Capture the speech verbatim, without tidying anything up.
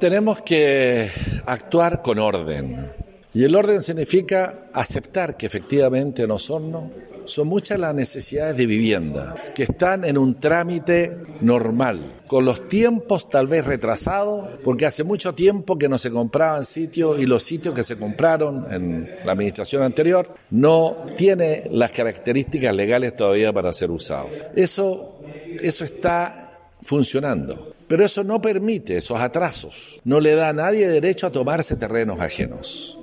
tenemos que actuar con orden. Y el orden significa aceptar que efectivamente en Osorno son muchas las necesidades de vivienda, que están en un trámite normal, con los tiempos tal vez retrasados, porque hace mucho tiempo que no se compraban sitios y los sitios que se compraron en la administración anterior no tienen las características legales todavía para ser usados. Eso, eso está funcionando, pero eso no permite esos atrasos, no le da a nadie derecho a tomarse terrenos ajenos.